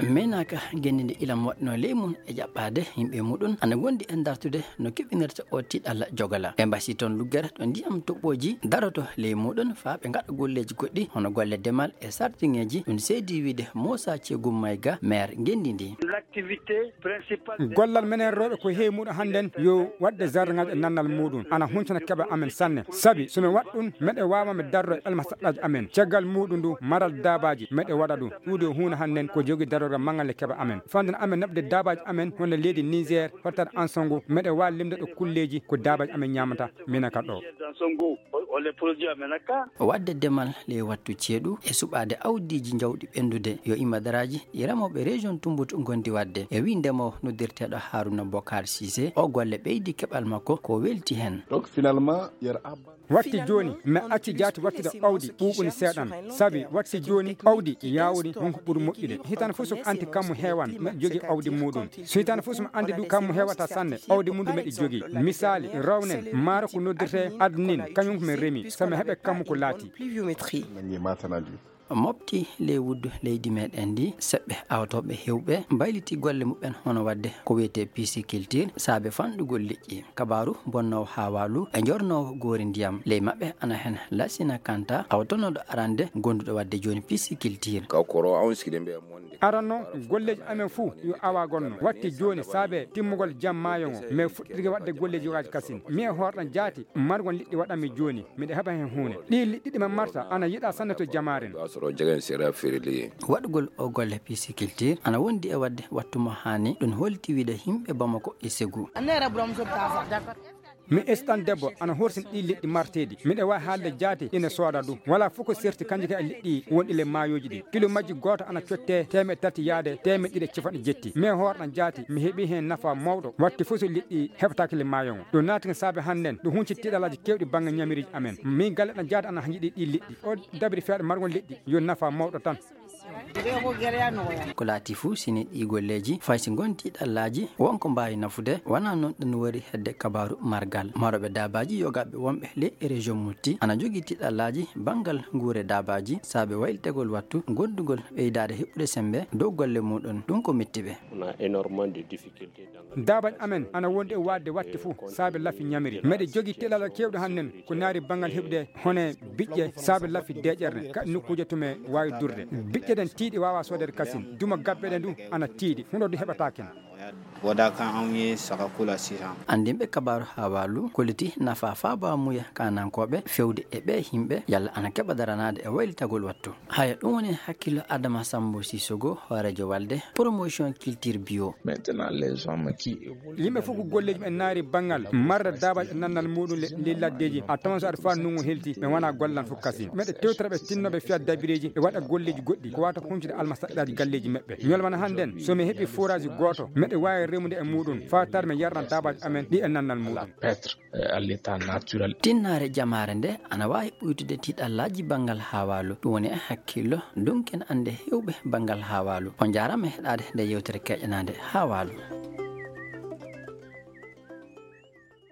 menaka gendinde ilam wadno lemun e jabbade himbe mudun ana gondi en dartude no kebinirta o tidalla jogala e mbasi ton luggere to ndiyam toboji daroto le mudun fa be ngada golleji goddi hono golle demal e sartingeji dun seedi wide Mosa Cegum Mayga maire gendindi l'activité principale gollal menen robe ko heemudo handen yo wadde zarngal e nannal mudun ana huncana keba amen sanne sabi so me waddun mede wawa me darro el masallaji amen ceggal mudun du maral dabaji mede wada dum udo huna handen ko jogi darro mangal keba amen fanden amen nabde dabaji amen hono leydi Niger hotat ansongo mede wa limde do kulleji ko dabaji amen nyamata minaka do les produits amenaka wadde demal le wattu ceedu e subade awdiji jawdi bendude yo imadaraji iramobe region Tumbut gondi wadde e windemo no dirtedo Haruna Bokar Cissé o golle beydi kebal makko ko welti hen donc finalement yer watti joni me acci jati wattude awdi bubuni sedan sabi watti joni awdi yawri honko buru moddide hitan fusuk anti kammu hewan me jogi awdi mudun so hitan fusum andi du kammu hewata sanne awdi mundu me jogi misali rawnen maro ko noddirte adnin kanyum me remi sama hebe kammu ko lati pluviométrie mopti le wuddu leydi meden di sebbe awtobe hewbe bayliti golle mubben hono wadde ko wete pisciculture saabe fandugol liƴƴi kabaru bonno hawalu e jorno gori ndiyam ley mabbe ana hen lasina kanta awtono do arande gondudo wadde joni pisciculture ka koro awskide be monde arano golleji amen fu yo awa gonno watti joni saabe timmugol jam mayongo me fuddirge wadde golleji waji kasin mi hordan jati margon liddi wadami joni mi de haba hen hune di liddi man marta ana yida sannato jamaren ro jagan sera ferli wadgol o golle pisciculture ana wondi e wadde wattuma hani dun holti wide himbe Bamako e Ségou mi estan debbo ana horsin di liddi martedi mi de wa haalde jati ina soda du wala fuko serti kanje ka liddi wondi le mayoji di kilo majji goto ana cotte teme tati yaade teme dide cifadi jetti mi hordan jati mi hebi hen nafa mawdo watti fuso liddi hebtakile mayon do natin sabe hannen do hunci tidalaji kewdi banga nyamiriji amen mi galena jati ana hanjidi di liddi o dabri feede margon liddi yo nafa mawdo tan ko laati fu sini ɗi golleji faysi gonti ɗallaji wonko mbawi nafude wana non ɗum wari hedde kabaru margal maroɓe dabaji yogaɓe wonɓe le région Mutti ana jogui tiɗallaji bangal guure dabaji saabe wayltegol wattu goddugol ɓeydade heɓɓude sembe dow golle muɗon ɗum ko mettiɓe on a énormément de difficultés dabaji amen ana wondi e wadde watti fu saabe lafi nyamiri meɗe jogui tiɗalal kewɗo hannen ko naari bangal heɓde hone biƴƴe saabe lafi deƴerne ka nokkuje tume wawi durde biƴƴe den tiiɗi wawa sodere kasin duma gabbe den du ana tiiɗi hundo du heɓata ken woda kan anwi saka kula sisan andimbe kabaru hawalu koliti nafa faaba muya kanankobe fewde e be himbe yalla ana keba daranade e waylitagol wattu haya dum woni hakkilo Adama Sambo Sissogo radio walde promotion culture bio maintenant les hommes qui yimbe fuku golleji en naari bangal marra dabaji nannal mudun le laddeji a tamanso ar fa nungu helti be wana gollan fu kasi mede tewtrabe tinnobe fiat dabireji e wada golleji goddi ko wata huncude almasaddaji galleji mebbe nyolmana handen so me hebi forage goto mede wawi remude e mudun fatar me yardan dabaji amen di en nannal mudun être à l'état naturel tinnare jamare nde ana wawi buytude tidallaji bangal hawalu dum woni hakkilo dunken ande hewbe bangal hawalu on jarama hedade nde yewtere kejanade hawalu